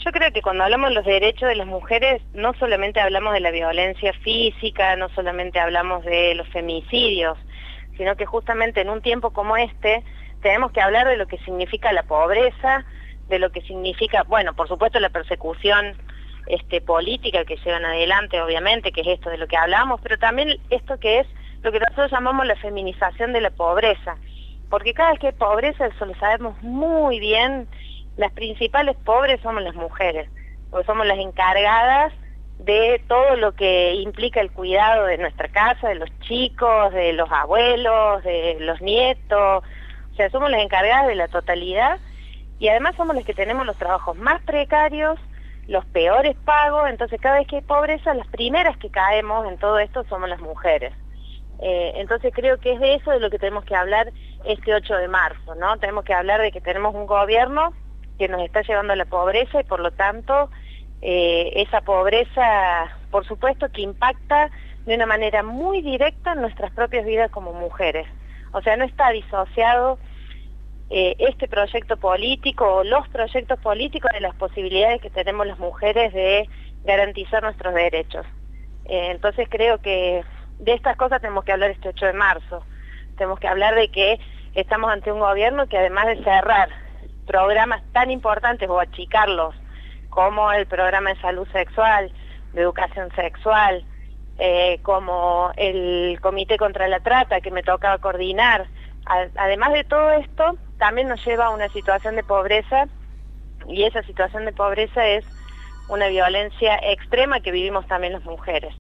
Yo creo que cuando hablamos de los derechos de las mujeres, no solamente hablamos de la violencia física, no solamente hablamos de los femicidios, sino que justamente en un tiempo como este, tenemos que hablar de lo que significa la pobreza, de lo que significa, bueno, por supuesto la persecución política que llevan adelante, obviamente, que es esto de lo que hablamos, pero también esto que es lo que nosotros llamamos la feminización de la pobreza, porque cada vez que hay pobreza, eso lo sabemos muy bien, las principales pobres somos las mujeres, porque somos las encargadas de todo lo que implica el cuidado de nuestra casa, de los chicos, de los abuelos, de los nietos, o sea, somos las encargadas de la totalidad y además somos las que tenemos los trabajos más precarios, los peores pagos, entonces cada vez que hay pobreza, las primeras que caemos en todo esto somos las mujeres. Entonces creo que es de eso de lo que tenemos que hablar este 8 de marzo, ¿no? Tenemos que hablar de que tenemos un gobierno que nos está llevando a la pobreza y por lo tanto esa pobreza, por supuesto que impacta de una manera muy directa en nuestras propias vidas como mujeres. O sea, no está disociado este proyecto político o los proyectos políticos de las posibilidades que tenemos las mujeres de garantizar nuestros derechos. Entonces creo que de estas cosas tenemos que hablar este 8 de marzo. Tenemos que hablar de que estamos ante un gobierno que además de cerrar programas tan importantes o achicarlos como el programa de salud sexual, de educación sexual, como el Comité contra la Trata que me tocaba coordinar. Además de todo esto, también nos lleva a una situación de pobreza y esa situación de pobreza es una violencia extrema que vivimos también las mujeres.